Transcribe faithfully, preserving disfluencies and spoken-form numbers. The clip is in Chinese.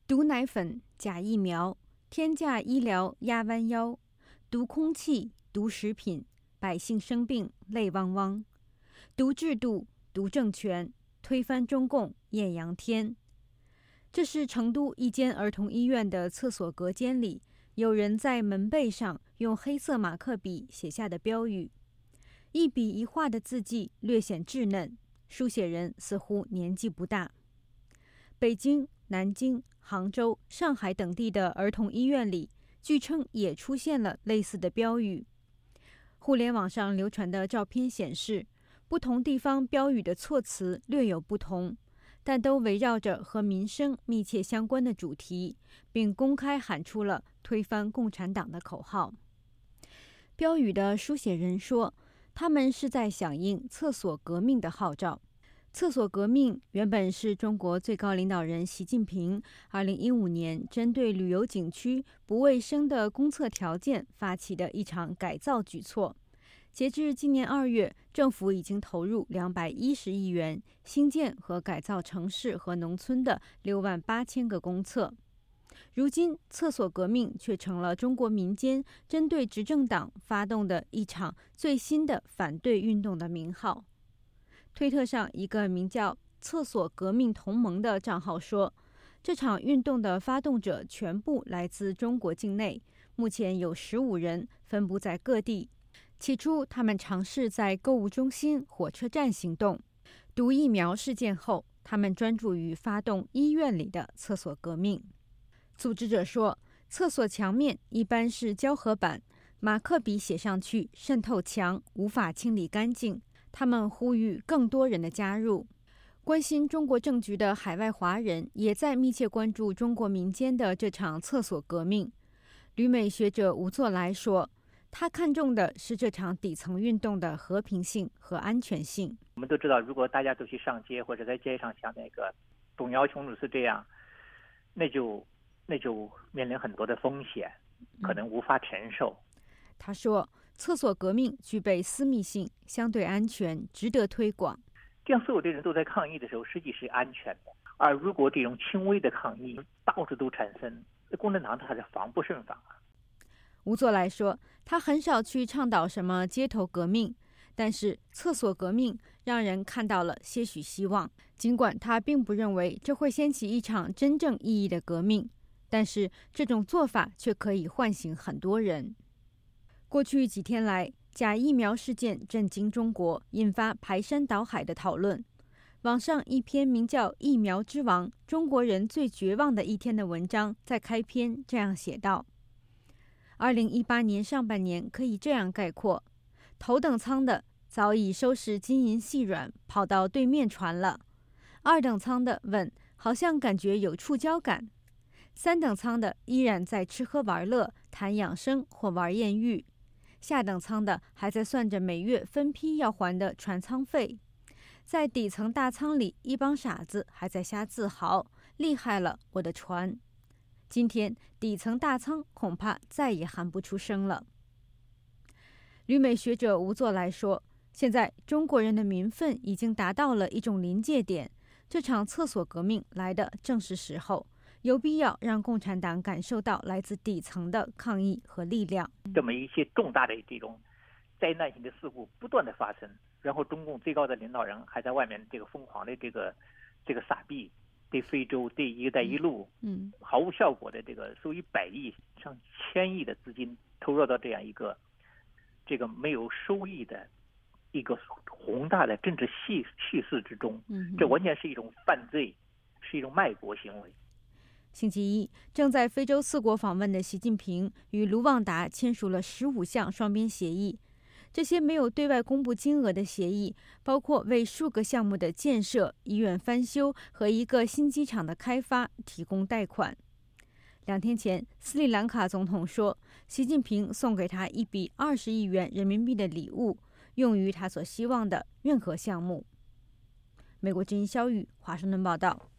毒奶粉、假疫苗、天价医疗压弯腰，毒空气、毒食品，百姓生病泪汪汪；毒制度、毒政权，推翻中共艳阳天。这是成都一间儿童医院的厕所隔间里，有人在门背上用黑色马克笔写下的标语，一笔一画的字迹略显稚嫩，书写人似乎年纪不大。北京、南京、杭州、上海等地的儿童医院里，据称也出现了类似的标语。互联网上流传的照片显示，不同地方标语的措辞略有不同，但都围绕着和民生密切相关的主题，并公开喊出了推翻共产党的口号。标语的书写人说，他们是在响应厕所革命的号召。厕所革命原本是中国最高领导人习近平二零一五年针对旅游景区不卫生的公厕条件发起的一场改造举措。截至今年二月，政府已经投入两百一十亿元新建和改造城市和农村的六万八千个公厕。如今，厕所革命却成了中国民间针对执政党发动的一场最新的反对运动的名号。推特上一个名叫“厕所革命同盟”的账号说，这场运动的发动者全部来自中国境内，目前有十五人分布在各地。起初，他们尝试在购物中心、火车站行动。毒疫苗事件后，他们专注于发动医院里的厕所革命。组织者说，厕所墙面一般是胶合板，马克笔写上去渗透强，无法清理干净。他们呼吁更多人的加入。关心中国政局的海外华人也在密切关注中国民间的这场厕所革命。旅美学者吴作来说，他看重的是这场底层运动的和平性和安全性。 我们都知道，如果大家都去上街，或者在街上像那个董瑶琼女士这样，那就那就面临很多的风险，可能无法承受。 嗯、他说，厕所革命具备私密性，相对安全，值得推广。 这样所有的人都在抗议的时候，实际是安全的。而如果这种轻微的抗议到处都产生，共产党它是防不胜防啊。 吴作来说，他很少去倡导什么街头革命，但是厕所革命让人看到了些许希望。尽管他并不认为这会掀起一场真正意义的革命，但是这种做法却可以唤醒很多人。过去几天来，假疫苗事件震惊中国，引发排山倒海的讨论。网上一篇名叫《疫苗之王：中国人最绝望的一天》的文章在开篇这样写道：二零一八年上半年可以这样概括，头等舱的早已收拾金银细软，跑到对面船了；二等舱的问，好像感觉有触礁感；三等舱的依然在吃喝玩乐，谈养生或玩艳遇；下等舱的还在算着每月分批要还的船舱费。在底层大舱里，一帮傻子还在瞎自豪，厉害了我的船。今天底层大舱恐怕再也喊不出声了。旅美学者吴作来说，现在中国人的民愤已经达到了一种临界点，这场厕所革命来的正是时候，有必要让共产党感受到来自底层的抗议和力量。 这么一些重大的这种灾难性的事故不断的发生，然后中共最高的领导人还在外面这个疯狂的这个这个撒币，对非洲、对一带一路，嗯，毫无效果的这个数以百亿、上千亿的资金投入到这样一个这个没有收益的一个宏大的政治叙叙事之中，嗯，这完全是一种犯罪，是一种卖国行为。 星期一，正在非洲四国访问的习近平与卢旺达签署了十五项双边协议。这些没有对外公布金额的协议，包括为数个项目的建设、医院翻修和一个新机场的开发提供贷款。两天前，斯里兰卡总统说，习近平送给他一笔二十亿元人民币的礼物，用于他所希望的任何项目。美国之音肖玉华盛顿报道。